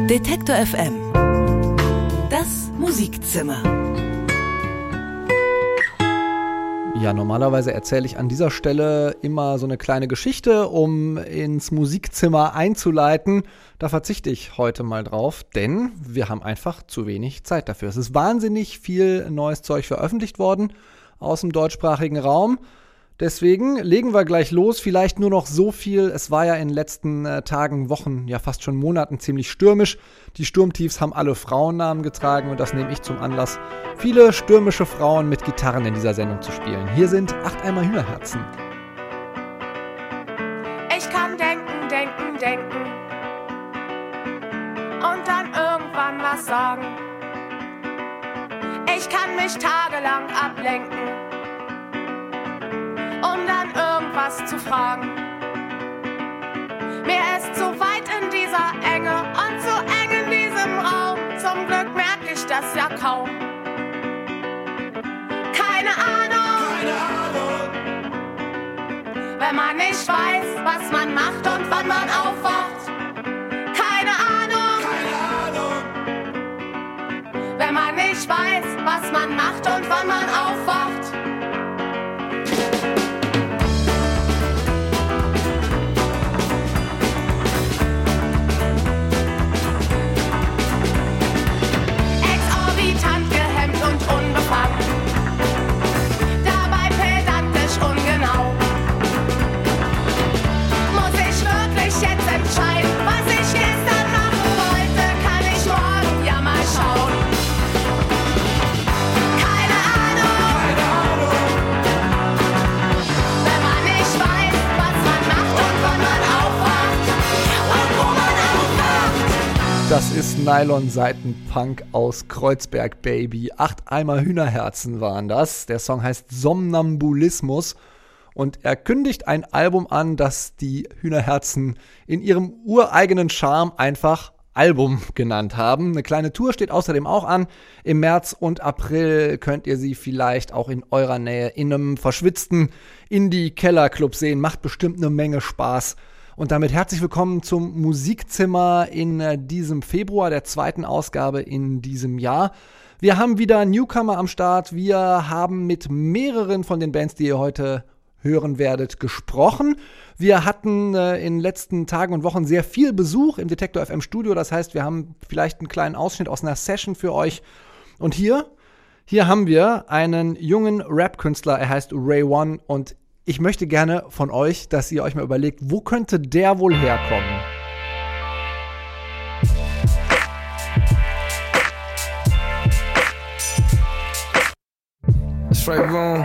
Detektor FM. Das Musikzimmer. Ja, normalerweise erzähle ich an dieser Stelle immer so eine kleine Geschichte, um ins Musikzimmer einzuleiten. Da verzichte ich heute mal drauf, denn wir haben einfach zu wenig Zeit dafür. Es ist wahnsinnig viel neues Zeug veröffentlicht worden aus dem deutschsprachigen Raum. Deswegen legen wir gleich los. Vielleicht nur noch so viel. Es war ja in den letzten Tagen, Wochen, ja fast schon Monaten ziemlich stürmisch. Die Sturmtiefs haben alle Frauennamen getragen und das nehme ich zum Anlass, viele stürmische Frauen mit Gitarren in dieser Sendung zu spielen. Hier sind 8 Eimer Hühnerherzen. Ich kann denken und dann irgendwann was sagen. Ich kann mich tagelang ablenken, um dann irgendwas zu fragen. Mir ist zu weit in dieser Enge und zu eng in diesem Raum. Zum Glück merke ich das ja kaum. Keine Ahnung, wenn man nicht weiß, was man macht und wann man aufwacht. Keine Ahnung, wenn man nicht weiß, was man macht und wann man aufwacht. Exorbitant gehemmt und unbefangen, dabei pedantisch ungenau. Muss ich wirklich jetzt entscheiden, was ich gestern machen wollte? Kann ich morgen ja mal schauen. Keine Ahnung, wenn man nicht weiß, was man macht und wann man aufwacht und wo man aufwacht. Das ist Nylon-Seitenpunk aus Kreuzberg, Baby. 8 Eimer Hühnerherzen waren das. Der Song heißt Somnambulismus und er kündigt ein Album an, das die Hühnerherzen in ihrem ureigenen Charme einfach Album genannt haben. Eine kleine Tour steht außerdem auch an. Im März und April könnt ihr sie vielleicht auch in eurer Nähe in einem verschwitzten Indie-Keller-Club sehen. Macht bestimmt eine Menge Spaß. Und damit herzlich willkommen zum Musikzimmer in diesem Februar, der 2. Ausgabe in diesem Jahr. Wir haben wieder Newcomer am Start. Wir haben mit mehreren von den Bands, die ihr heute hören werdet, gesprochen. Wir hatten in den letzten Tagen und Wochen sehr viel Besuch im Detektor FM Studio. Das heißt, wir haben vielleicht einen kleinen Ausschnitt aus einer Session für euch. Und hier haben wir einen jungen Rap-Künstler. Er heißt Ray One und ich möchte gerne von euch, dass ihr euch mal überlegt, wo könnte der wohl herkommen? It's Ray One.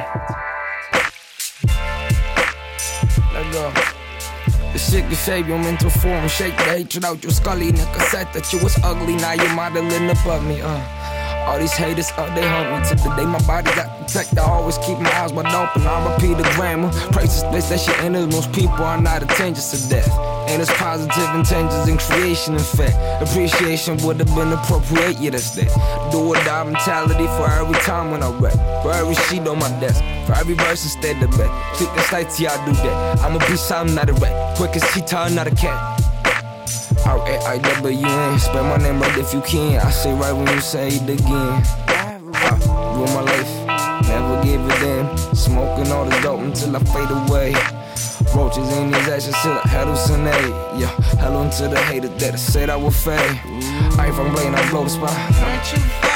Let go. The shit can shape your mental form, shake the hatred out your scully. Nigga said that you was ugly, now you're modeling above me. All these haters up, they haunt me to the day my body got protected. I always keep my eyes wide open, I repeat the grammar. Praise the place that shit enters, most people are not attentive to death. And it's positive intentions in creation, in fact. Appreciation would have been appropriate, yeah that's that. Do or die mentality for every time when I rap. For every sheet on my desk, for every verse instead of back. Keep the sights, yeah I do that. I'm a beast, I'm not a rat. Quick as cheetah, not a cat. R-A-I-W-N, spell my name right if you can. I say right when you say it again. Rule my life, never give it in. Smoking all the dope until I fade away. Roaches in these ashes till I hallucinate. Yeah, hello to the haters that I said I would fade. I ain't from Blaine, I blow the spot. Don't you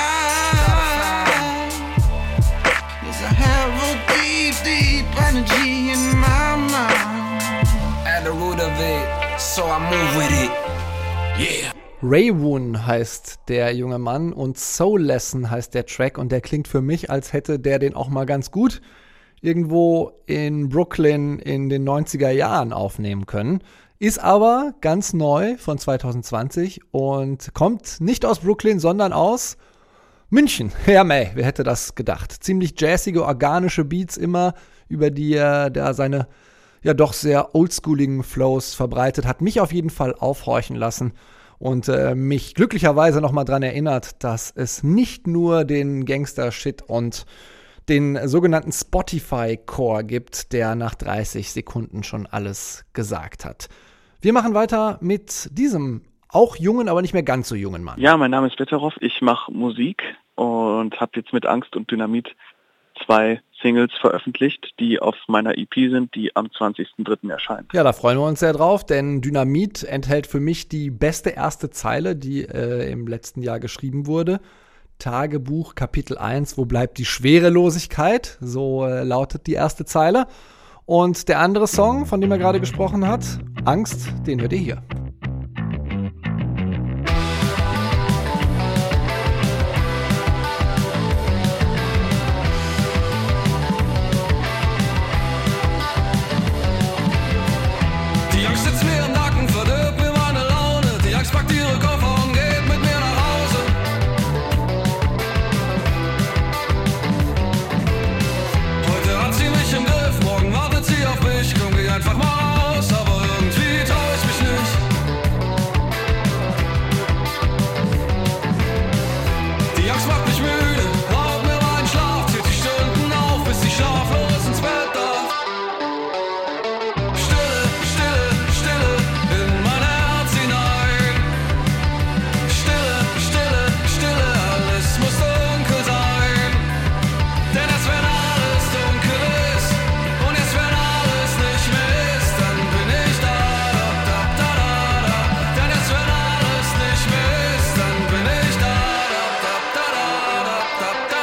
find there's a have a deep energy in my mind. At the root of it, so I move with it. Yeah. Ray One heißt der junge Mann und Soul Lesson heißt der Track und der klingt für mich, als hätte der den auch mal ganz gut irgendwo in Brooklyn in den 90er Jahren aufnehmen können. Ist aber ganz neu von 2020 und kommt nicht aus Brooklyn, sondern aus München. Ja, mei, wer hätte das gedacht? Ziemlich jazzige, organische Beats immer, über die er da seine ja doch sehr oldschooligen Flows verbreitet, hat mich auf jeden Fall aufhorchen lassen und mich glücklicherweise nochmal dran erinnert, dass es nicht nur den Gangster-Shit und den sogenannten Spotify-Core gibt, der nach 30 Sekunden schon alles gesagt hat. Wir machen weiter mit diesem auch jungen, aber nicht mehr ganz so jungen Mann. Ja, mein Name ist Betteroff, ich mache Musik und habe jetzt mit Angst und Dynamit 2 Singles veröffentlicht, die auf meiner EP sind, die am 20.03. erscheint. Ja, da freuen wir uns sehr drauf, denn Dynamit enthält für mich die beste erste Zeile, die im letzten Jahr geschrieben wurde. Tagebuch, Kapitel 1, wo bleibt die Schwerelosigkeit? So lautet die erste Zeile. Und der andere Song, von dem er gerade gesprochen hat, Angst, den hört ihr hier. Die Angst sitzt mir im Nacken, verdirbt mir meine Laune. Die Angst packt ihre Koffer und geht mit mir nach Hause. Heute hat sie mich im Griff, morgen wartet sie auf mich. Komm, geh einfach mal raus, aber irgendwie trau ich mich nicht. Die Angst macht mich müde, raubt mir meinen Schlaf, zählt die Stunden auf, bis ich schlaflos ins Bett darf. Stille, Stille, Stille in mein Herz hinein. Stille, Stille, Stille, alles muss dunkel sein. Denn erst wenn alles dunkel ist und erst wenn alles nicht mehr ist, dann bin ich da, da, da, da, da. Denn erst wenn alles nicht mehr ist, dann bin ich da, da, da, da, da, da,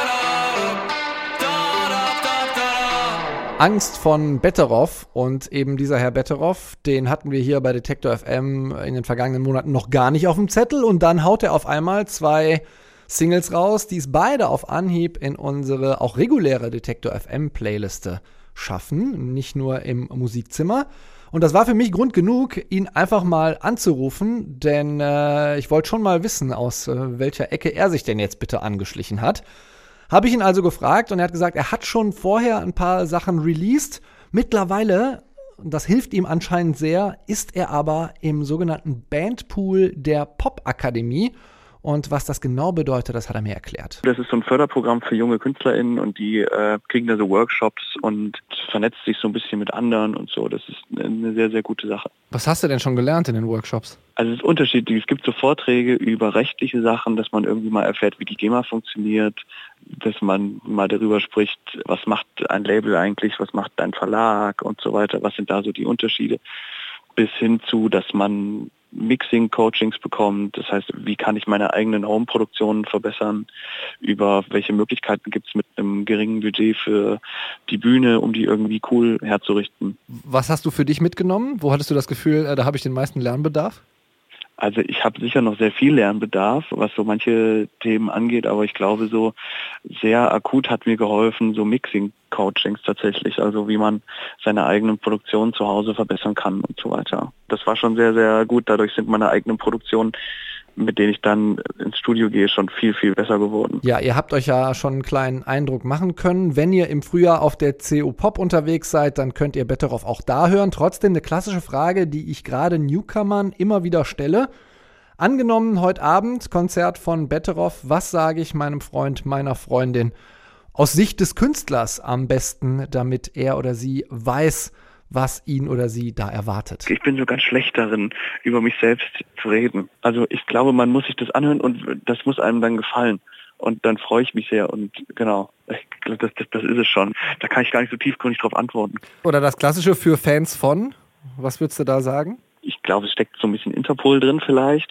da, da, da, da. Angst von Betteroff, und eben dieser Herr Betteroff, den hatten wir hier bei Detektor FM in den vergangenen Monaten noch gar nicht auf dem Zettel, und dann haut er auf einmal 2 Singles raus, die es beide auf Anhieb in unsere auch reguläre Detektor FM Playliste schaffen, nicht nur im Musikzimmer. Und das war für mich Grund genug, ihn einfach mal anzurufen, denn ich wollte schon mal wissen, aus welcher Ecke er sich denn jetzt bitte angeschlichen hat. Habe ich ihn also gefragt, und er hat gesagt, er hat schon vorher ein paar Sachen released. Mittlerweile, das hilft ihm anscheinend sehr, ist er aber im sogenannten Bandpool der Popakademie. Und was das genau bedeutet, das hat er mir erklärt. Das ist so ein Förderprogramm für junge KünstlerInnen, und die kriegen da so Workshops und vernetzt sich so ein bisschen mit anderen und so. Das ist eine sehr, sehr gute Sache. Was hast du denn schon gelernt in den Workshops? Also es ist unterschiedlich. Es gibt so Vorträge über rechtliche Sachen, dass man irgendwie mal erfährt, wie die GEMA funktioniert, dass man mal darüber spricht, was macht ein Label eigentlich, was macht ein Verlag und so weiter, was sind da so die Unterschiede, bis hin zu, dass man Mixing-Coachings bekommt. Das heißt, wie kann ich meine eigenen Home-Produktionen verbessern, über welche Möglichkeiten gibt es mit einem geringen Budget für die Bühne, um die irgendwie cool herzurichten. Was hast du für dich mitgenommen? Wo hattest du das Gefühl, da habe ich den meisten Lernbedarf? Also ich habe sicher noch sehr viel Lernbedarf, was so manche Themen angeht, aber ich glaube, so sehr akut hat mir geholfen, so Mixing-Coachings tatsächlich, also wie man seine eigenen Produktionen zu Hause verbessern kann und so weiter. Das war schon sehr, sehr gut. Dadurch sind meine eigenen Produktionen, mit denen ich dann ins Studio gehe, schon viel, viel besser geworden. Ja, ihr habt euch ja schon einen kleinen Eindruck machen können. Wenn ihr im Frühjahr auf der CO Pop unterwegs seid, dann könnt ihr Betteroff auch da hören. Trotzdem eine klassische Frage, die ich gerade Newcomern immer wieder stelle. Angenommen, heute Abend Konzert von Betteroff, was sage ich meinem Freund, meiner Freundin aus Sicht des Künstlers am besten, damit er oder sie weiß, was ihn oder sie da erwartet? Ich bin so ganz schlecht darin, über mich selbst zu reden. Also ich glaube, man muss sich das anhören und das muss einem dann gefallen. Und dann freue ich mich sehr, und genau, das ist es schon. Da kann ich gar nicht so tiefgründig drauf antworten. Oder das Klassische für Fans von, was würdest du da sagen? Ich glaube, es steckt so ein bisschen Interpol drin vielleicht,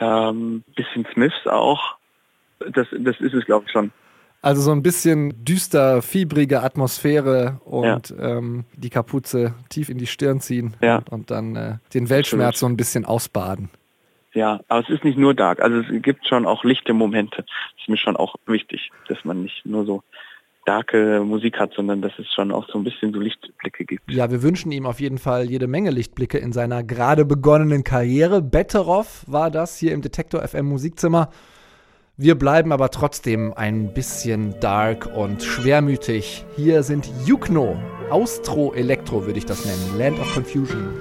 bisschen Smiths auch. Das ist es, glaube ich, schon. Also so ein bisschen düster, fiebrige Atmosphäre und die Kapuze tief in die Stirn ziehen und dann den Weltschmerz so ein bisschen ausbaden. Ja, aber es ist nicht nur dark. Also es gibt schon auch lichte Momente. Das ist mir schon auch wichtig, dass man nicht nur so starke Musik hat, sondern dass es schon auch so ein bisschen so Lichtblicke gibt. Ja, wir wünschen ihm auf jeden Fall jede Menge Lichtblicke in seiner gerade begonnenen Karriere. Betteroff war das hier im Detektor FM Musikzimmer. Wir bleiben aber trotzdem ein bisschen dark und schwermütig. Hier sind Yukno, Austro-Elektro würde ich das nennen, Land of Confusion.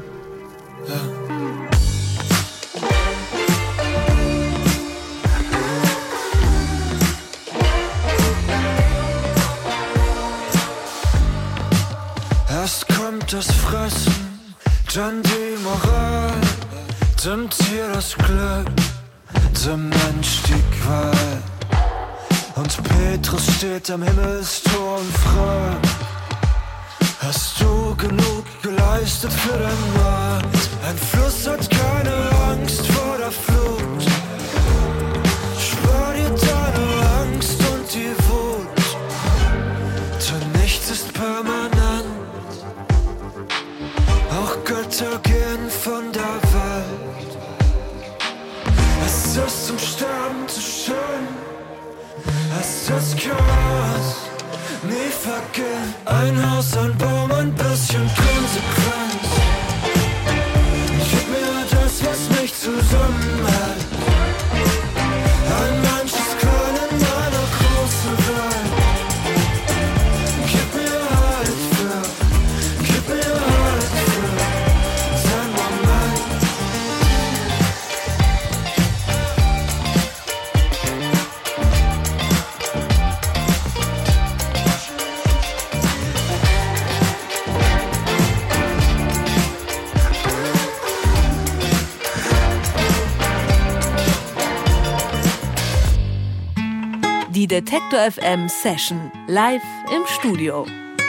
Erst kommt das Fressen, dann die Moral, dem Tier das Glück, dem Mensch die Qual. Und Petrus steht am Himmelstor und fragt: Hast du genug geleistet für dein Markt? Ein Fluss hat keine Angst vor der Flut. Spar dir deine Angst und die Wut, denn nichts ist permanent. Auch Götter gehen von der Welt. Es ist zum Sterben zu schön, es ist krass, nie vergehen. Ein Haus, ein Baum, ein bisschen Konsequenz. Gib mir das, was mich zusammenhält. Ein Mensch ist klein in meiner großen Welt. Gib mir Halt für sein Moment. Die Detektor FM Session live im Studio.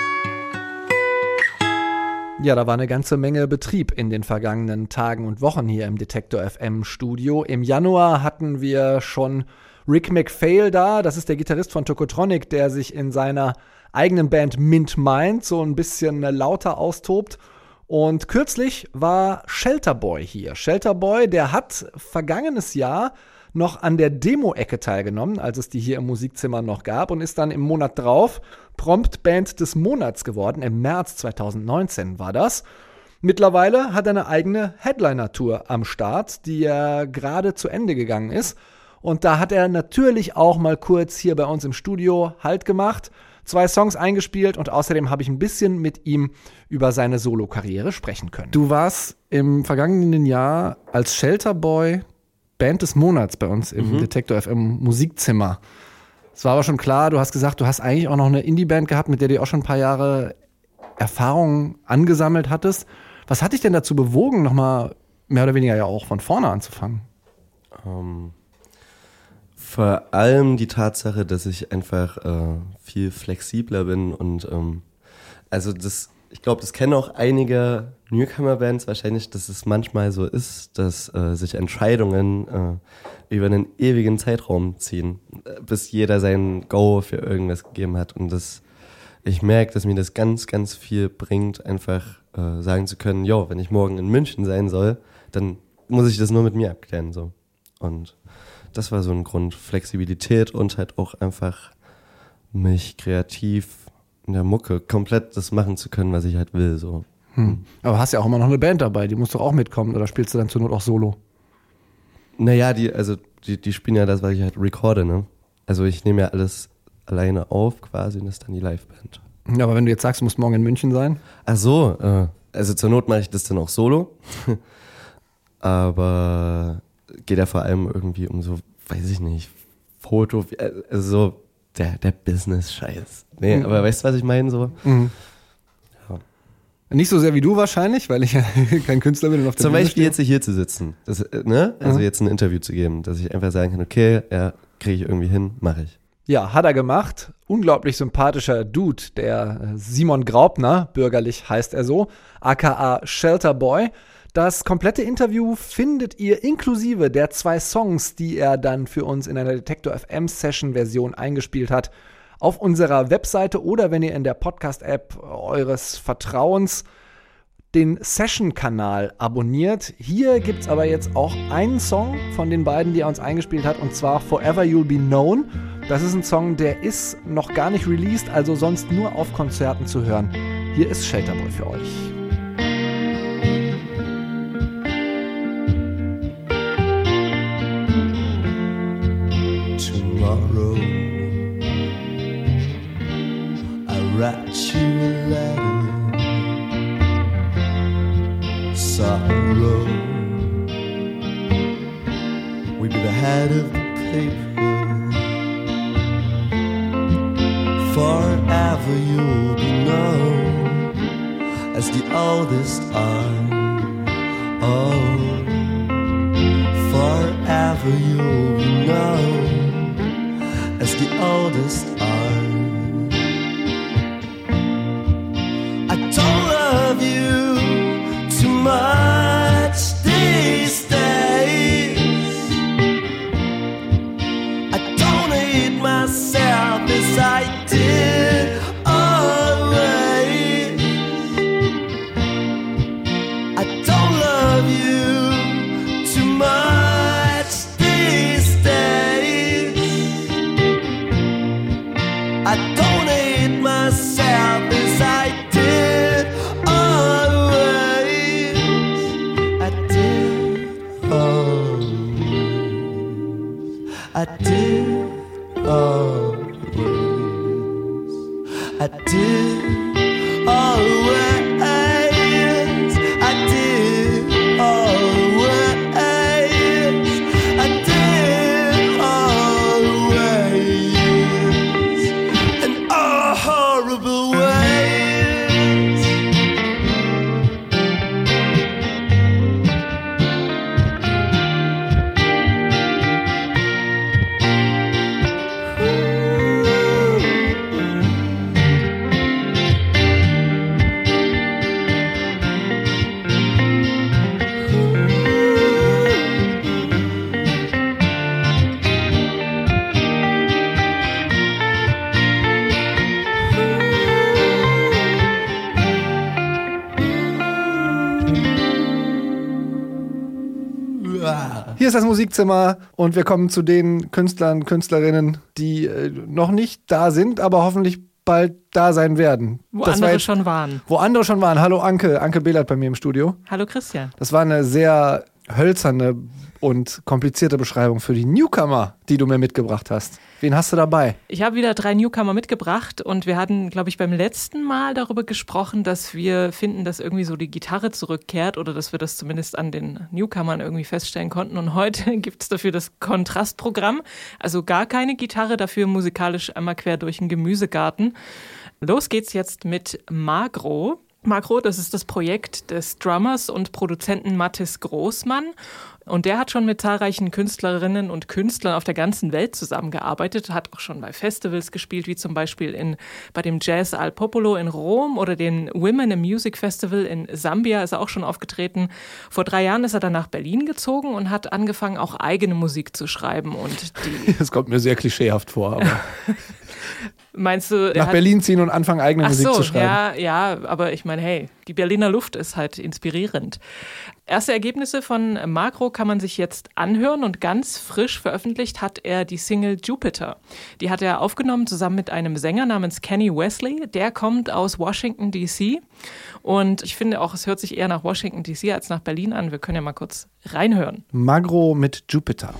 Ja, da war eine ganze Menge Betrieb in den vergangenen Tagen und Wochen hier im Detektor FM Studio. Im Januar hatten wir schon Rick MacPhail da. Das ist der Gitarrist von Tokotronic, der sich in seiner eigenen Band Mint Mind so ein bisschen lauter austobt. Und kürzlich war Shelterboy hier. Shelterboy, der hat vergangenes Jahr noch an der Demo-Ecke teilgenommen, als es die hier im Musikzimmer noch gab, und ist dann im Monat drauf prompt Band des Monats geworden. Im März 2019 war das. Mittlerweile hat er eine eigene Headliner-Tour am Start, die ja gerade zu Ende gegangen ist. Und da hat er natürlich auch mal kurz hier bei uns im Studio Halt gemacht, 2 Songs eingespielt und außerdem habe ich ein bisschen mit ihm über seine Solo-Karriere sprechen können. Du warst im vergangenen Jahr als Shelterboy Band des Monats bei uns im Detektor FM Musikzimmer. Es war aber schon klar, du hast gesagt, du hast eigentlich auch noch eine Indie-Band gehabt, mit der du auch schon ein paar Jahre Erfahrung angesammelt hattest. Was hat dich denn dazu bewogen, nochmal mehr oder weniger ja auch von vorne anzufangen? Vor allem die Tatsache, dass ich einfach viel flexibler bin und ich glaube, das kennen auch einige Newcomer-Bands wahrscheinlich, dass es manchmal so ist, dass sich Entscheidungen über einen ewigen Zeitraum ziehen, bis jeder sein Go für irgendwas gegeben hat. Und ich merke, dass mir das ganz, ganz viel bringt, einfach sagen zu können, wenn ich morgen in München sein soll, dann muss ich das nur mit mir abklären. So. Und das war so ein Grund, Flexibilität und halt auch einfach mich kreativ in der Mucke komplett das machen zu können, was ich halt will. So. Aber hast ja auch immer noch eine Band dabei, die muss doch auch mitkommen, oder spielst du dann zur Not auch solo? Naja, die spielen ja das, was ich halt recorde, ne? Also ich nehme ja alles alleine auf quasi und das ist dann die Liveband. Ja, aber wenn du jetzt sagst, du musst morgen in München sein? Ach so, also zur Not mache ich das dann auch solo. Aber geht ja vor allem irgendwie um so, weiß ich nicht, Foto, also so der Business-Scheiß. Nee, aber weißt du, was ich meine? So? Ja. Nicht so sehr wie du wahrscheinlich, weil ich ja kein Künstler bin. Und auf der Zum Bühne Beispiel stehe. jetzt hier zu sitzen, also jetzt ein Interview zu geben, dass ich einfach sagen kann, okay, ja, kriege ich irgendwie hin, mache ich. Ja, hat er gemacht. Unglaublich sympathischer Dude, der Simon Graupner, bürgerlich heißt er so, aka Shelterboy. Das komplette Interview findet ihr inklusive der 2 Songs, die er dann für uns in einer Detektor FM Session Version eingespielt hat, auf unserer Webseite oder wenn ihr in der Podcast-App eures Vertrauens den Session-Kanal abonniert. Hier gibt's aber jetzt auch einen Song von den beiden, die er uns eingespielt hat, und zwar Forever You'll Be Known. Das ist ein Song, der ist noch gar nicht released, also sonst nur auf Konzerten zu hören. Hier ist Shelterboy für euch. Tomorrow I write you a letter, sorrow we be the head of the paper, forever you'll be known as the oldest are. Oh, for you'll be known as the oldest art. I don't love you too much these days. I don't hate myself as I did always. I don't love you too much these days. I don't hate myself as I did always. I did always. I did always. I did always. I did always. I did always. In all horrible ways. Hier ist das Musikzimmer und wir kommen zu den Künstlern, Künstlerinnen, die noch nicht da sind, aber hoffentlich bald da sein werden. Wo Das war andere jetzt- schon waren. Wo andere schon waren. Hallo Anke, Anke Behlert bei mir im Studio. Hallo Christian. Das war eine sehr hölzerne und komplizierte Beschreibung für die Newcomer, die du mir mitgebracht hast. Wen hast du dabei? Ich habe wieder 3 Newcomer mitgebracht und wir hatten, glaube ich, beim letzten Mal darüber gesprochen, dass wir finden, dass irgendwie so die Gitarre zurückkehrt oder dass wir das zumindest an den Newcomern irgendwie feststellen konnten. Und heute gibt es dafür das Kontrastprogramm, also gar keine Gitarre, dafür musikalisch einmal quer durch den Gemüsegarten. Los geht's jetzt mit Magro. Magro, das ist das Projekt des Drummers und Produzenten Mathis Großmann. Und der hat schon mit zahlreichen Künstlerinnen und Künstlern auf der ganzen Welt zusammengearbeitet, hat auch schon bei Festivals gespielt, wie zum Beispiel bei dem Jazz Al Popolo in Rom oder dem Women in Music Festival in Sambia ist er auch schon aufgetreten. Vor 3 Jahren ist er dann nach Berlin gezogen und hat angefangen, auch eigene Musik zu schreiben. Und Das kommt mir sehr klischeehaft vor, aber meinst du, nach Berlin ziehen und anfangen, eigene Musik zu schreiben. Ja, aber ich meine, hey, die Berliner Luft ist halt inspirierend. Erste Ergebnisse von Magro kann man sich jetzt anhören und ganz frisch veröffentlicht hat er die Single Jupiter. Die hat er aufgenommen zusammen mit einem Sänger namens Kenny Wesley. Der kommt aus Washington, D.C. Und ich finde auch, es hört sich eher nach Washington, D.C. als nach Berlin an. Wir können ja mal kurz reinhören. Magro mit Jupiter.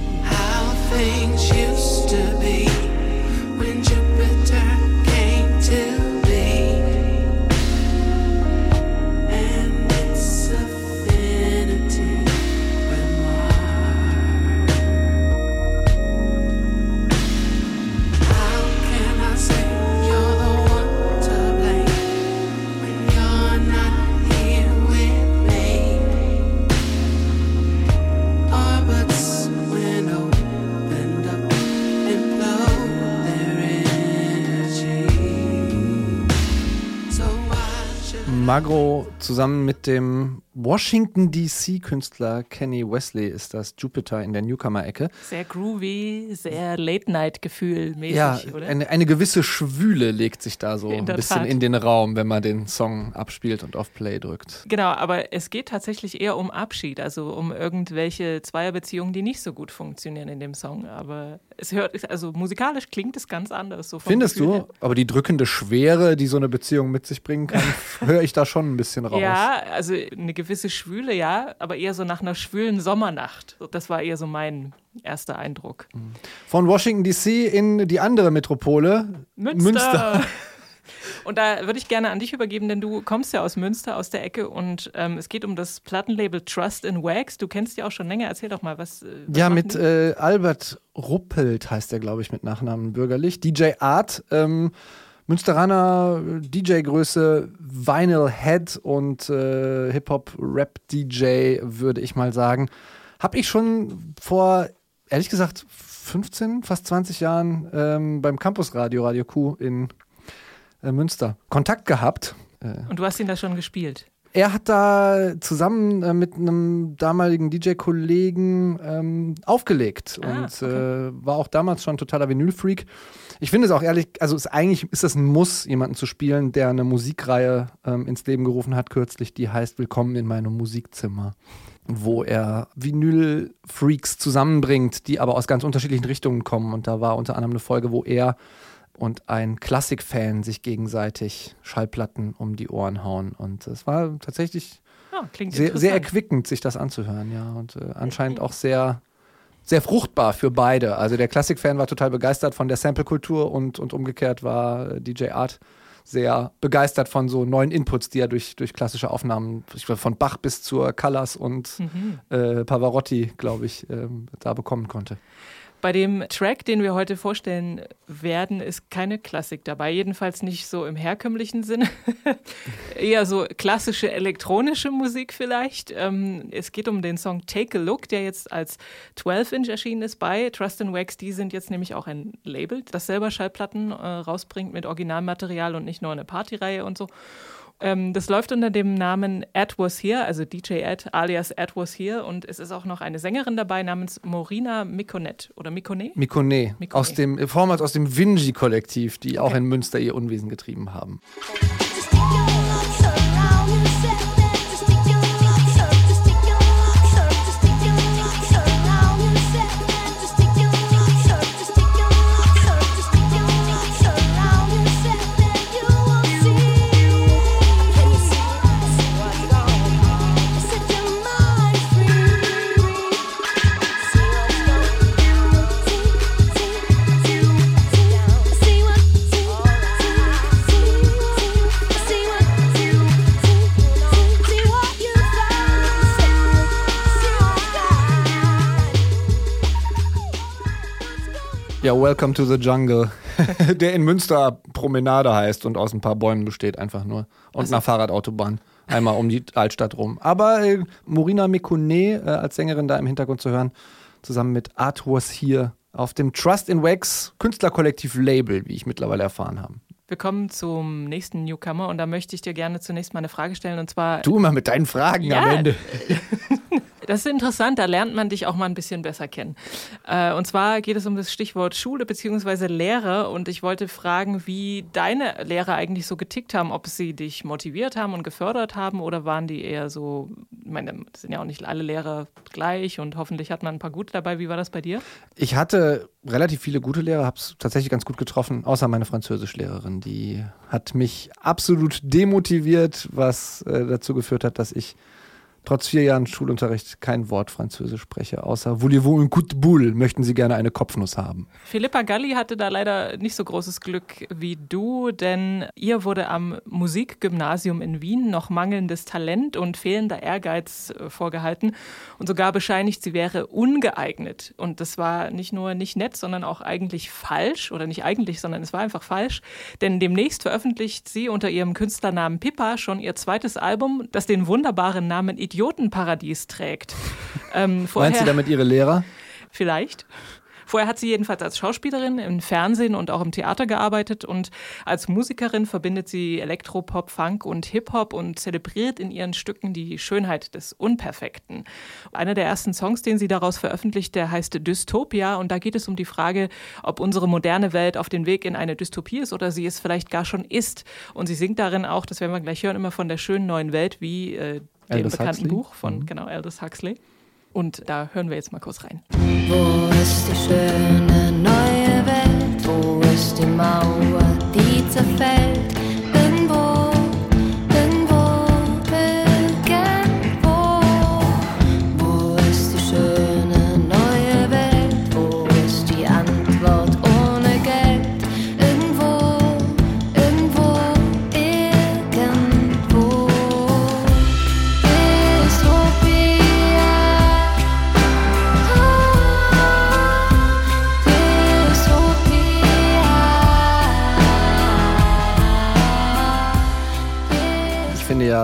How things used to be when Jupiter came to be, and its affinity with Mars. How can I say you're the one to blame when you're not here with me? Orbits when opened up and blow their energy. So why should Magro zusammen mit dem Washington DC-Künstler Kenny Wesley ist das Jupiter in der Newcomer-Ecke. Sehr groovy, sehr Late-Night-Gefühl-mäßig, Ja, oder? eine gewisse Schwüle legt sich da so In ein der bisschen Tat. in den Raum, wenn man den Song abspielt und auf Play drückt. Genau, aber es geht tatsächlich eher um Abschied, also um irgendwelche Zweierbeziehungen, die nicht so gut funktionieren in dem Song. Aber also musikalisch klingt es ganz anders. So vom Findest Gefühl du? her. Aber die drückende Schwere, die so eine Beziehung mit sich bringen kann, höre ich da schon ein bisschen raus. Ja, also eine gewisse Schwüle, ja, aber eher so nach einer schwülen Sommernacht. Das war eher so mein erster Eindruck. Von Washington DC in die andere Metropole, Münster. Und da würde ich gerne an dich übergeben, denn du kommst ja aus Münster, aus der Ecke und es geht um das Plattenlabel Trust in Wax. Du kennst die auch schon länger. Erzähl doch mal, was Ja, machen mit die? Albert Ruppelt heißt er, glaube ich, mit Nachnamen bürgerlich. DJ Art, Münsteraner DJ-Größe, Vinyl Head und Hip-Hop-Rap-DJ, würde ich mal sagen. habe ich schon vor, ehrlich gesagt, 15, fast 20 Jahren beim Campusradio, Radio Q in Münster, Kontakt gehabt. Und du hast ihn da schon gespielt? Er hat da zusammen mit einem damaligen DJ-Kollegen aufgelegt und war auch damals schon totaler Vinyl-Freak. Ich finde es auch ehrlich, also eigentlich ist das ein Muss, jemanden zu spielen, der eine Musikreihe ins Leben gerufen hat kürzlich, die heißt Willkommen in meinem Musikzimmer, wo er Vinyl-Freaks zusammenbringt, die aber aus ganz unterschiedlichen Richtungen kommen. Und da war unter anderem eine Folge, wo er und ein Klassikfan sich gegenseitig Schallplatten um die Ohren hauen. Und es war tatsächlich sehr erquickend, sich das anzuhören. Ja. Und anscheinend auch sehr, sehr fruchtbar für beide. Also der Klassikfan war total begeistert von der Sample-Kultur und umgekehrt war DJ Art sehr begeistert von so neuen Inputs, die er durch klassische Aufnahmen, von Bach bis zur Callas und Pavarotti, glaube ich, da bekommen konnte. Bei dem Track, den wir heute vorstellen werden, ist keine Klassik dabei, jedenfalls nicht so im herkömmlichen Sinne. Eher so klassische elektronische Musik vielleicht. Es geht um den Song Take a Look, der jetzt als 12-Inch erschienen ist bei Trust & Wax. Die sind jetzt nämlich auch ein Label, das selber Schallplatten rausbringt mit Originalmaterial und nicht nur eine Partyreihe und so. Das läuft unter dem Namen Ed Was Here, also DJ Ed alias Ed Was Here, und es ist auch noch eine Sängerin dabei namens Morina Mikonet oder Mikonet? Mikonet. Vormals aus dem Vinji-Kollektiv, die auch in Münster ihr Unwesen getrieben haben. Ja, Welcome to the Jungle, der in Münster Promenade heißt und aus ein paar Bäumen besteht einfach nur. Und einer Fahrradautobahn, einmal um die Altstadt rum. Aber Morina Mikonet als Sängerin da im Hintergrund zu hören, zusammen mit Ed Was Here auf dem Trust & Wax Künstlerkollektiv Label, wie ich mittlerweile erfahren habe. Wir kommen zum nächsten Newcomer und da möchte ich dir gerne zunächst mal eine Frage stellen und zwar... Du immer mit deinen Fragen am Ende. Das ist interessant, da lernt man dich auch mal ein bisschen besser kennen. Und zwar geht es um das Stichwort Schule bzw. Lehre und ich wollte fragen, wie deine Lehrer eigentlich so getickt haben, ob sie dich motiviert haben und gefördert haben oder waren die eher so, ich meine, das sind ja auch nicht alle Lehrer gleich und hoffentlich hat man ein paar gute dabei. Wie war das bei dir? Ich hatte relativ viele gute Lehrer, habe es tatsächlich ganz gut getroffen, außer meine Französischlehrerin. Die hat mich absolut demotiviert, was dazu geführt hat, dass ich trotz 4 Jahren Schulunterricht kein Wort Französisch spreche, außer Voulez-vous un coup de boule? Möchten Sie gerne eine Kopfnuss haben? Philippa Galli hatte da leider nicht so großes Glück wie du, denn ihr wurde am Musikgymnasium in Wien noch mangelndes Talent und fehlender Ehrgeiz vorgehalten und sogar bescheinigt, sie wäre ungeeignet. Und das war nicht nur nicht nett, sondern auch eigentlich falsch, oder nicht eigentlich, sondern es war einfach falsch, denn demnächst veröffentlicht sie unter ihrem Künstlernamen Pippa schon ihr zweites Album, das den wunderbaren Namen Idiotenparadies trägt. Meinst du damit ihre Lehrer? Vielleicht. Vorher hat sie jedenfalls als Schauspielerin im Fernsehen und auch im Theater gearbeitet und als Musikerin verbindet sie Elektropop, Funk und Hip-Hop und zelebriert in ihren Stücken die Schönheit des Unperfekten. Einer der ersten Songs, den sie daraus veröffentlicht, der heißt Dystopia und da geht es um die Frage, ob unsere moderne Welt auf dem Weg in eine Dystopie ist oder sie es vielleicht gar schon ist. Und sie singt darin auch, das werden wir gleich hören, immer von der schönen neuen Welt, wie dem Aldous bekannten Huxley. Buch von Aldous Huxley. Und da hören wir jetzt mal kurz rein. Wo ist die schöne neue Welt? Wo ist die Mauer, die zerfällt? Irgendwo, irgendwo, irgendwo. Wo ist die schöne neue Welt? Wo ist die Antwort ohne Geld? Irgendwo, irgendwo, irgendwo. Dystopia. Dystopia.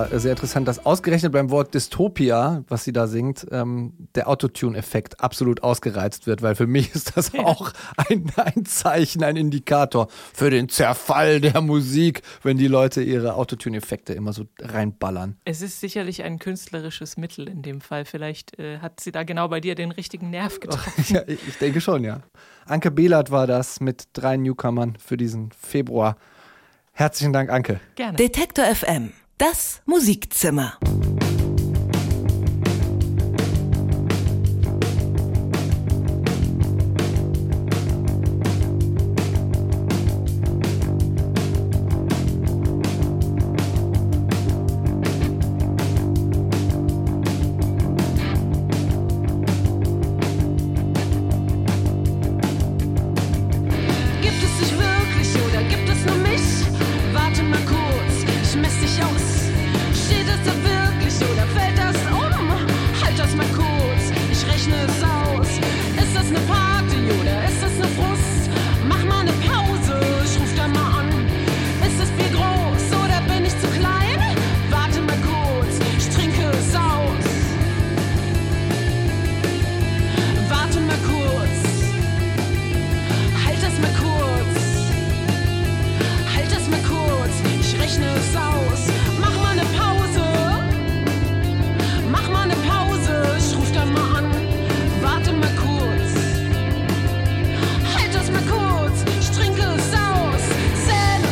ja sehr interessant, dass ausgerechnet beim Wort Dystopia, was sie da singt, der Autotune-Effekt absolut ausgereizt wird, weil für mich ist das auch ein Zeichen, ein Indikator für den Zerfall der Musik, wenn die Leute ihre Autotune-Effekte immer so reinballern. Es ist sicherlich ein künstlerisches Mittel in dem Fall. Vielleicht hat sie da genau bei dir den richtigen Nerv getroffen. Ja, ich denke schon, ja. Anke Behlert war das mit 3 Newcomern für diesen Februar. Herzlichen Dank, Anke. Gerne. Detektor FM, das Musikzimmer. Gibt es dich wirklich oder gibt es nur mich? Warte mal kurz, ich mess dich aus. Steht es da wirklich oder fällt das um? Halt das mal kurz, ich rechne es aus. Ist das eine Party oder ist das eine Frust? Mach mal eine Pause, ich ruf da mal an. Ist es viel groß oder bin ich zu klein? Warte mal kurz, ich trinke es aus. Warte mal kurz. Halt das mal kurz. Halt das mal kurz. Ich rechne es aus. Mach mal eine Pause. Mach mal eine Pause. Ich ruf da mal an. Warte mal kurz. Halt das mal kurz. Ich trinke es aus. Zähne,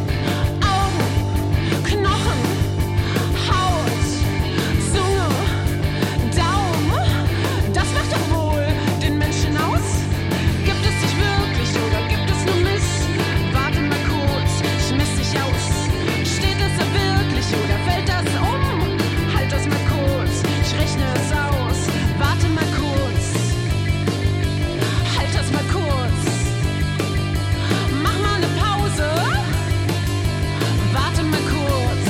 Augen, Knochen, Haut, Zunge, Daumen. Das macht doch wohl den Menschen aus. Gibt es dich wirklich oder gibt es nur mich? Warte mal kurz, ich mess dich aus. Steht es da wirklich oder fällt das um? Halt das mal kurz, ich rechne es aus. Warte mal kurz. Halt das mal kurz. Mach mal eine Pause. Warte mal kurz.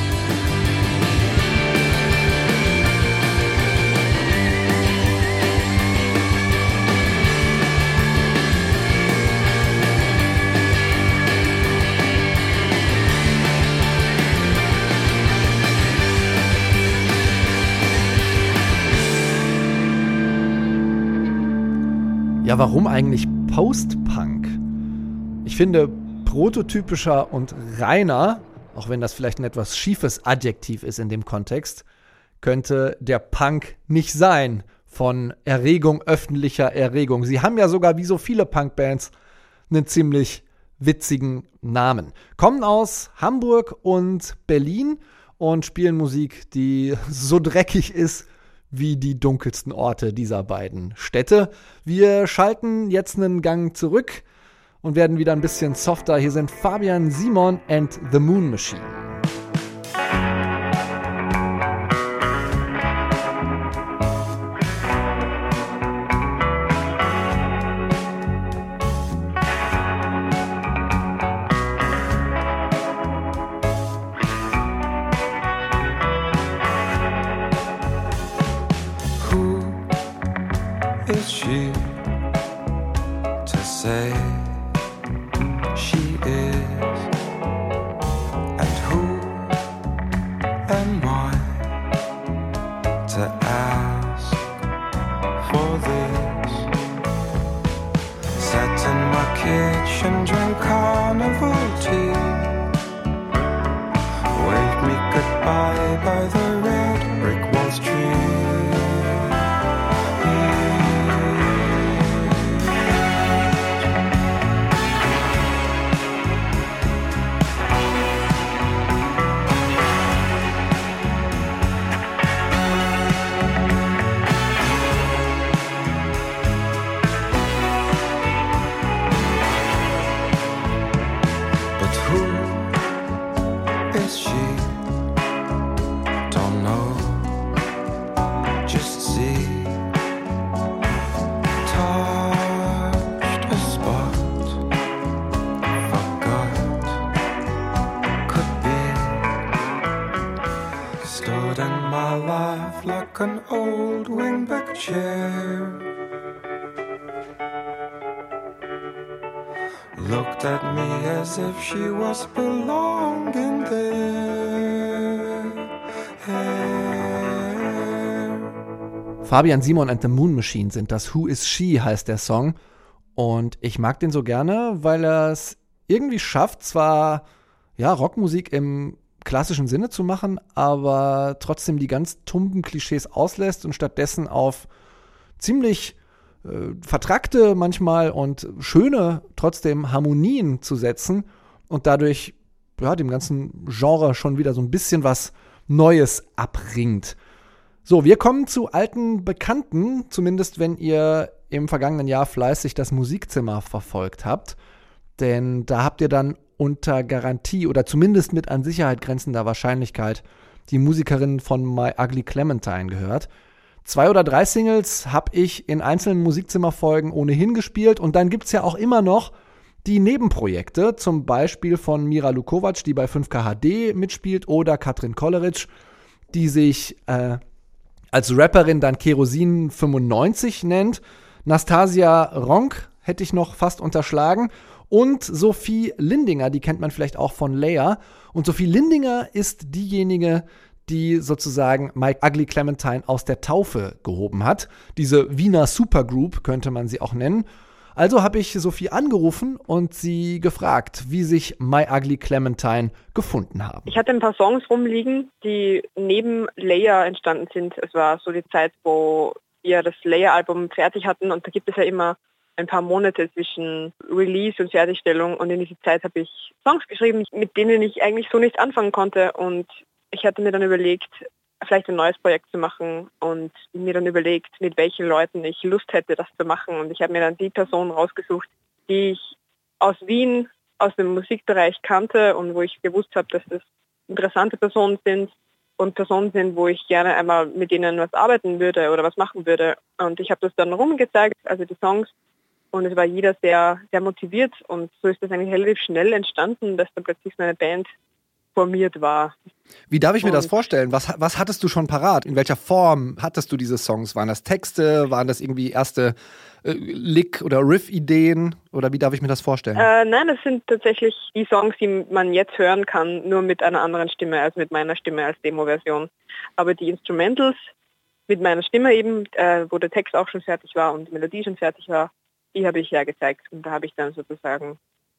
Ja, warum eigentlich Post-Punk? Ich finde, prototypischer und reiner, auch wenn das vielleicht ein etwas schiefes Adjektiv ist in dem Kontext, könnte der Punk nicht sein von Erregung, öffentlicher Erregung. Sie haben ja sogar, wie so viele Punkbands, einen ziemlich witzigen Namen. Kommen aus Hamburg und Berlin und spielen Musik, die so dreckig ist wie die dunkelsten Orte dieser beiden Städte. Wir schalten jetzt einen Gang zurück und werden wieder ein bisschen softer. Hier sind Fabian Simon and the Moon Machine. Is she to say she is? And who am I to ask for this? Sat in my kitchen, drank carnival tea. Waved me goodbye by the red brick Wall Street. Like an old wingback chair, looked at me as if she was belonging there. Fabian Simon and the Moon Machine sind das. Who is She heißt der Song. Und ich mag den so gerne, weil er es irgendwie schafft, zwar Rockmusik im klassischen Sinne zu machen, aber trotzdem die ganz tumben Klischees auslässt und stattdessen auf ziemlich vertrackte manchmal und schöne trotzdem Harmonien zu setzen und dadurch dem ganzen Genre schon wieder so ein bisschen was Neues abringt. So, wir kommen zu alten Bekannten, zumindest wenn ihr im vergangenen Jahr fleißig das Musikzimmer verfolgt habt. Denn da habt ihr dann unter Garantie oder zumindest mit an Sicherheit grenzender Wahrscheinlichkeit die Musikerin von My Ugly Clementine gehört. 2 oder 3 Singles habe ich in einzelnen Musikzimmerfolgen ohnehin gespielt. Und dann gibt's ja auch immer noch die Nebenprojekte, zum Beispiel von Mira Lukovac, die bei 5K HD mitspielt, oder Katrin Kolleritsch, die sich als Rapperin dann Kerosin 95 nennt. Nastasia Ronk hätte ich noch fast unterschlagen. Und Sophie Lindinger, die kennt man vielleicht auch von Leia. Und Sophie Lindinger ist diejenige, die sozusagen My Ugly Clementine aus der Taufe gehoben hat. Diese Wiener Supergroup könnte man sie auch nennen. Also habe ich Sophie angerufen und sie gefragt, wie sich My Ugly Clementine gefunden haben. Ich hatte ein paar Songs rumliegen, die neben Leia entstanden sind. Es war so die Zeit, wo wir das Leia-Album fertig hatten, und da gibt es ja immer ein paar Monate zwischen Release und Fertigstellung, und in dieser Zeit habe ich Songs geschrieben, mit denen ich eigentlich so nichts anfangen konnte, und ich hatte mir dann überlegt, vielleicht ein neues Projekt zu machen, und mir dann überlegt, mit welchen Leuten ich Lust hätte, das zu machen. Und ich habe mir dann die Person rausgesucht, die ich aus Wien, aus dem Musikbereich kannte und wo ich gewusst habe, dass das interessante Personen sind und Personen sind, wo ich gerne einmal mit denen was arbeiten würde oder was machen würde. Und ich habe das dann rumgezeigt, also die Songs, und es war jeder sehr, sehr motiviert, und so ist das eigentlich relativ schnell entstanden, dass dann plötzlich so eine Band formiert war. Wie darf ich mir das vorstellen? Was hattest du schon parat? In welcher Form hattest du diese Songs? Waren das Texte? Waren das irgendwie erste Lick- oder Riff-Ideen? Oder wie darf ich mir das vorstellen? Nein, das sind tatsächlich die Songs, die man jetzt hören kann, nur mit einer anderen Stimme als mit meiner Stimme als Demo-Version. Aber die Instrumentals mit meiner Stimme eben, wo der Text auch schon fertig war und die Melodie schon fertig war, die habe ich ja gezeigt. Und da habe ich dann sozusagen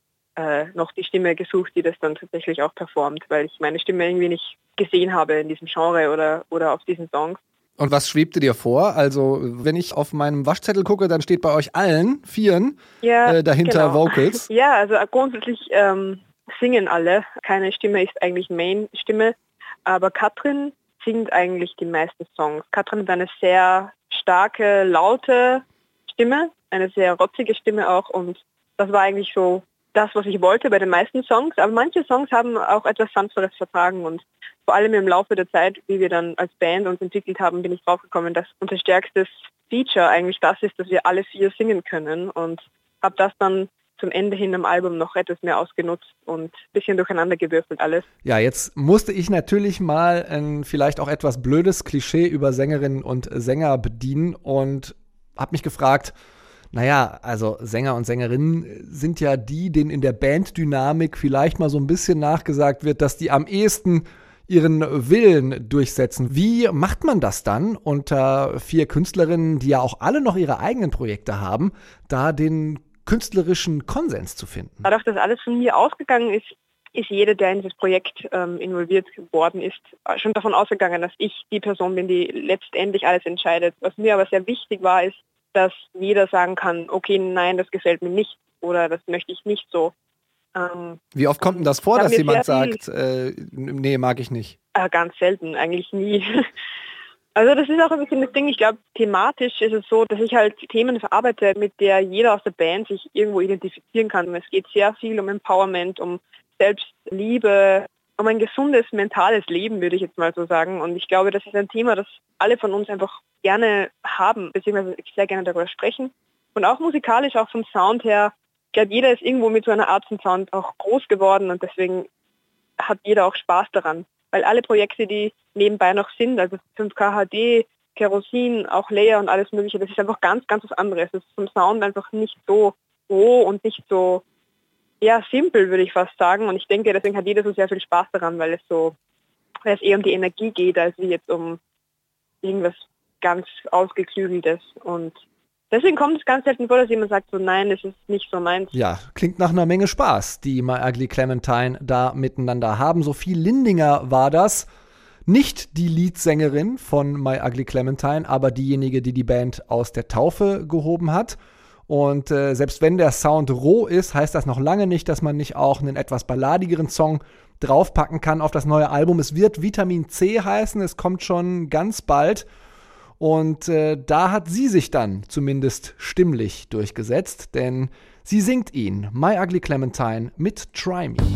noch die Stimme gesucht, die das dann tatsächlich auch performt, weil ich meine Stimme irgendwie nicht gesehen habe in diesem Genre oder auf diesen Songs. Und was schwebte dir vor? Also, wenn ich auf meinem Waschzettel gucke, dann steht bei euch allen 4 dahinter genau. Vocals. Ja, also grundsätzlich singen alle. Keine Stimme ist eigentlich Main-Stimme, aber Katrin singt eigentlich die meisten Songs. Katrin hat eine sehr starke, laute Stimme, eine sehr rotzige Stimme auch, und das war eigentlich so das, was ich wollte bei den meisten Songs. Aber manche Songs haben auch etwas Sanfteres vertragen, und vor allem im Laufe der Zeit, wie wir dann als Band uns entwickelt haben, bin ich draufgekommen, dass unser stärkstes Feature eigentlich das ist, dass wir alle 4 singen können, und habe das dann zum Ende hin am Album noch etwas mehr ausgenutzt und ein bisschen durcheinander gewürfelt alles. Ja, jetzt musste ich natürlich mal ein vielleicht auch etwas blödes Klischee über Sängerinnen und Sänger bedienen und habe mich gefragt, naja, also Sänger und Sängerinnen sind ja die, denen in der Banddynamik vielleicht mal so ein bisschen nachgesagt wird, dass die am ehesten ihren Willen durchsetzen. Wie macht man das dann unter 4 Künstlerinnen, die ja auch alle noch ihre eigenen Projekte haben, da den künstlerischen Konsens zu finden? Dadurch, dass alles von mir ausgegangen ist, ist jeder, der in dieses Projekt involviert worden ist, schon davon ausgegangen, dass ich die Person bin, die letztendlich alles entscheidet. Was mir aber sehr wichtig war, ist, dass jeder sagen kann, okay, nein, das gefällt mir nicht oder das möchte ich nicht so. Wie oft kommt denn das vor, dass jemand sagt, nee, mag ich nicht? Ganz selten, eigentlich nie. Also das ist auch ein bisschen das Ding, ich glaube, thematisch ist es so, dass ich halt Themen verarbeite, mit der jeder aus der Band sich irgendwo identifizieren kann. Es geht sehr viel um Empowerment, um Selbstliebe, um ein gesundes mentales Leben, würde ich jetzt mal so sagen. Und ich glaube, das ist ein Thema, das alle von uns einfach gerne haben, beziehungsweise sehr gerne darüber sprechen. Und auch musikalisch, auch vom Sound her, ich glaube, jeder ist irgendwo mit so einer Art von Sound auch groß geworden, und deswegen hat jeder auch Spaß daran. Weil alle Projekte, die nebenbei noch sind, also 5K HD, Kerosin, auch Leia und alles Mögliche, das ist einfach ganz, ganz was anderes. Das ist vom Sound einfach nicht so roh und nicht so simpel, würde ich fast sagen. Und ich denke, deswegen hat jeder so sehr viel Spaß daran, weil es so weil es eher um die Energie geht, als wie jetzt um irgendwas ganz Ausgeklügeltes. Und deswegen kommt es ganz selten vor, dass jemand sagt, so nein, es ist nicht so meins. Ja, klingt nach einer Menge Spaß, die My Ugly Clementine da miteinander haben. Sophie Lindinger war das. Nicht die Leadsängerin von My Ugly Clementine, aber diejenige, die die Band aus der Taufe gehoben hat. Und selbst wenn der Sound roh ist, heißt das noch lange nicht, dass man nicht auch einen etwas balladigeren Song draufpacken kann auf das neue Album. Es wird Vitamin C heißen, es kommt schon ganz bald. Und da hat sie sich dann zumindest stimmlich durchgesetzt, denn sie singt ihn, My Ugly Clementine, mit Try Me.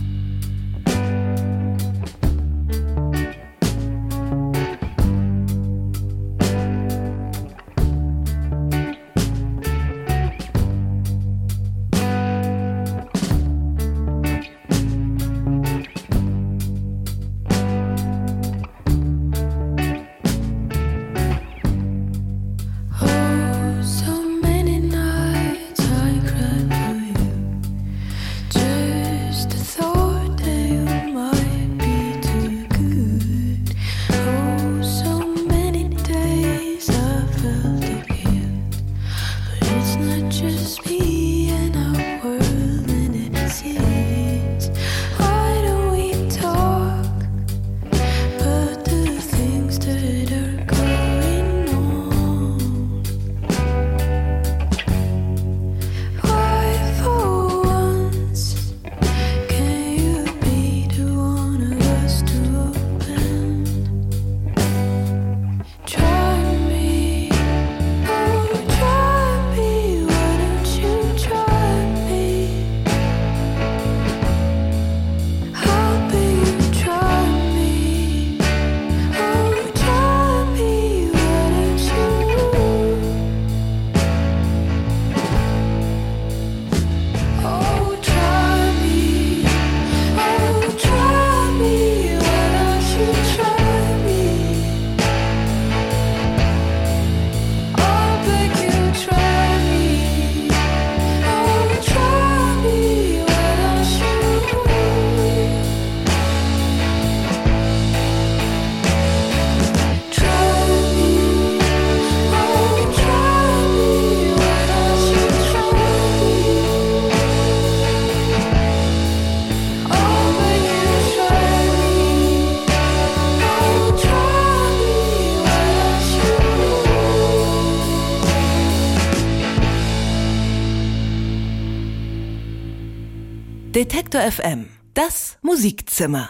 Detektor FM, das Musikzimmer.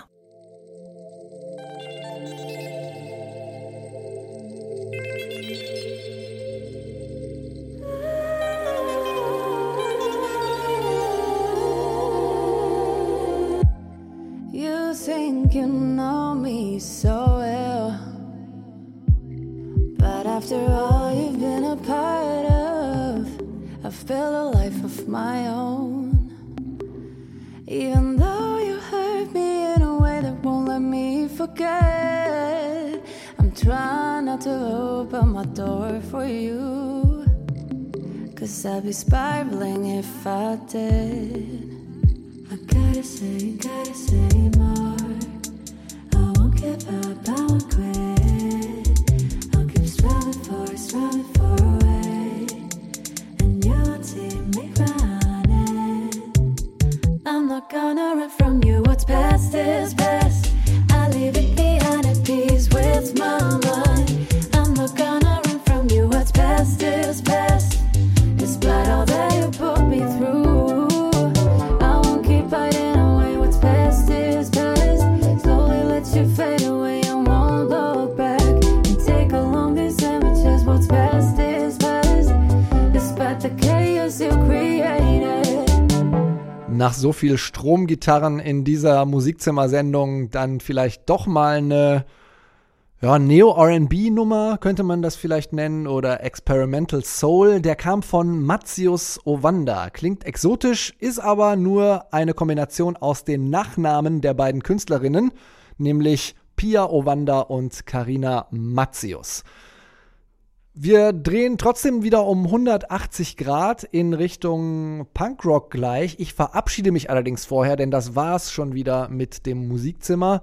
You think you know me so well, but after all you've been a part of, I've built a life of my own. Even though you hurt me in a way that won't let me forget, I'm trying not to open my door for you, 'cause I'd be spiraling if I did. I gotta say more. I won't give up, I won't quit. I'll keep striving for a way, and you'll see me running. I'm not gonna run from you, what's past is past. I leave it behind at peace with my mind. I'm not gonna run from you, what's past is past. Despite all that you put me through, I won't keep hiding away, what's past is past. Slowly let you fade away and won't look back, and take along these images, what's past is past. Despite the chaos you created. Nach so viel Stromgitarren in dieser Musikzimmersendung dann vielleicht doch mal eine Neo-R&B-Nummer, könnte man das vielleicht nennen, oder Experimental Soul. Der kam von Matzius Owanda. Klingt exotisch, ist aber nur eine Kombination aus den Nachnamen der beiden Künstlerinnen, nämlich Pia Owanda und Carina Matzius. Wir drehen trotzdem wieder um 180 Grad in Richtung Punkrock gleich. Ich verabschiede mich allerdings vorher, denn das war's schon wieder mit dem Musikzimmer.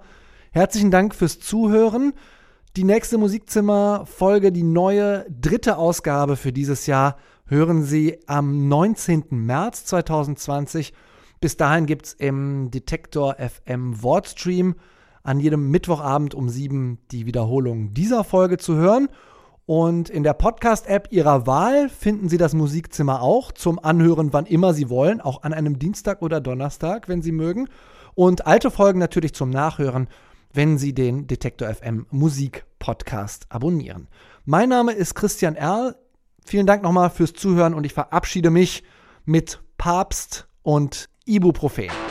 Herzlichen Dank fürs Zuhören. Die nächste Musikzimmer-Folge, die neue 3. Ausgabe für dieses Jahr, hören Sie am 19. März 2020. Bis dahin gibt es im Detektor FM Wortstream an jedem Mittwochabend um 7 die Wiederholung dieser Folge zu hören. Und in der Podcast-App Ihrer Wahl finden Sie das Musikzimmer auch zum Anhören, wann immer Sie wollen, auch an einem Dienstag oder Donnerstag, wenn Sie mögen. Und alte Folgen natürlich zum Nachhören, wenn Sie den Detektor FM Musik-Podcast abonnieren. Mein Name ist Christian Erl. Vielen Dank nochmal fürs Zuhören und ich verabschiede mich mit Papst und Ibuprofen.